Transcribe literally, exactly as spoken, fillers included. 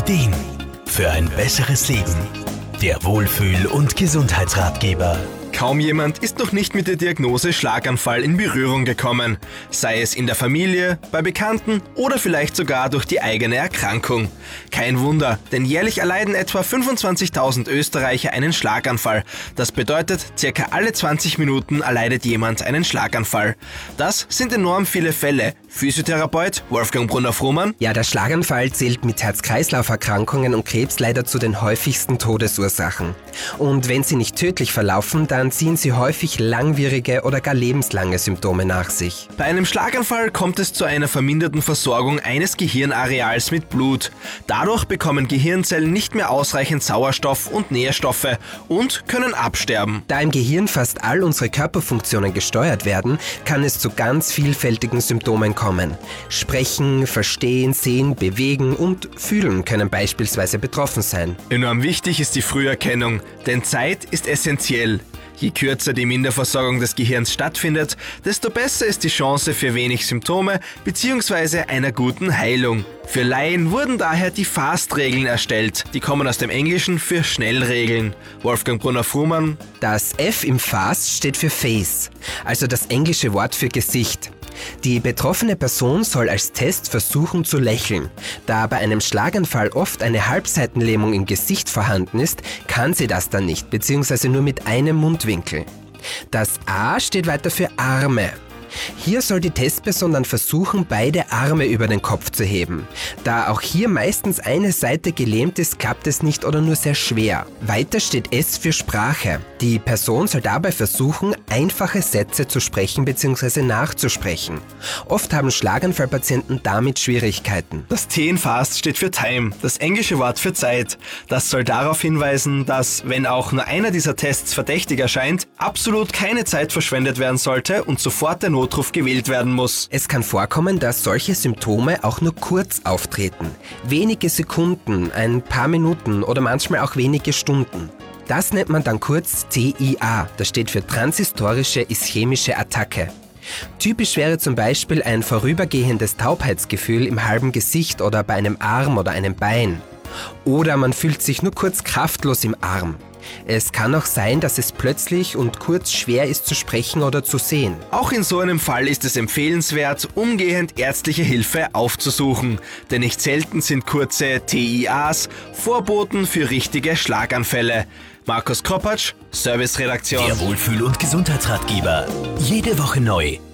Ideen für ein besseres Leben. Der Wohlfühl- und Gesundheitsratgeber. Kaum jemand ist noch nicht mit der Diagnose Schlaganfall in Berührung gekommen, sei es in der Familie, bei Bekannten oder vielleicht sogar durch die eigene Erkrankung. Kein Wunder, denn jährlich erleiden etwa fünfundzwanzigtausend Österreicher einen Schlaganfall. Das bedeutet, circa alle zwanzig Minuten erleidet jemand einen Schlaganfall. Das sind enorm viele Fälle. Physiotherapeut Wolfgang Brunner-Frumann. Ja, der Schlaganfall zählt mit Herz-Kreislauf-Erkrankungen und Krebs leider zu den häufigsten Todesursachen. Und wenn sie nicht tödlich verlaufen, dann ziehen sie häufig langwierige oder gar lebenslange Symptome nach sich. Bei einem Schlaganfall kommt es zu einer verminderten Versorgung eines Gehirnareals mit Blut. Dadurch bekommen Gehirnzellen nicht mehr ausreichend Sauerstoff und Nährstoffe und können absterben. Da im Gehirn fast all unsere Körperfunktionen gesteuert werden, kann es zu ganz vielfältigen Symptomen kommen. Sprechen, verstehen, sehen, bewegen und fühlen können beispielsweise betroffen sein. Enorm wichtig ist die Früherkennung, denn Zeit ist essentiell. Je kürzer die Minderversorgung des Gehirns stattfindet, desto besser ist die Chance für wenig Symptome bzw. einer guten Heilung. Für Laien wurden daher die FAST-Regeln erstellt. Die kommen aus dem Englischen für Schnellregeln. Wolfgang Brunner-Frumann. Das F im FAST steht für Face, also das englische Wort für Gesicht. Die betroffene Person soll als Test versuchen zu lächeln. Da bei einem Schlaganfall oft eine Halbseitenlähmung im Gesicht vorhanden ist, kann sie das dann nicht, beziehungsweise nur mit einem Mundwinkel. Das A steht weiter für Arme. Hier soll die Testperson dann versuchen, beide Arme über den Kopf zu heben. Da auch hier meistens eine Seite gelähmt ist, klappt es nicht oder nur sehr schwer. Weiter steht S für Sprache. Die Person soll dabei versuchen, einfache Sätze zu sprechen bzw. nachzusprechen. Oft haben Schlaganfallpatienten damit Schwierigkeiten. Das T in FAST steht für Time, das englische Wort für Zeit. Das soll darauf hinweisen, dass, wenn auch nur einer dieser Tests verdächtig erscheint, absolut keine Zeit verschwendet werden sollte und sofort der Notruf gewählt werden muss. Es kann vorkommen, dass solche Symptome auch nur kurz auftreten. Wenige Sekunden, ein paar Minuten oder manchmal auch wenige Stunden. Das nennt man dann kurz T I A, das steht für transhistorische ischämische Attacke. Typisch wäre zum Beispiel ein vorübergehendes Taubheitsgefühl im halben Gesicht oder bei einem Arm oder einem Bein. Oder man fühlt sich nur kurz kraftlos im Arm. Es kann auch sein, dass es plötzlich und kurz schwer ist zu sprechen oder zu sehen. Auch in so einem Fall ist es empfehlenswert, umgehend ärztliche Hilfe aufzusuchen. Denn nicht selten sind kurze T I As Vorboten für richtige Schlaganfälle. Markus Kropatsch, Serviceredaktion. Der Wohlfühl- und Gesundheitsratgeber. Jede Woche neu.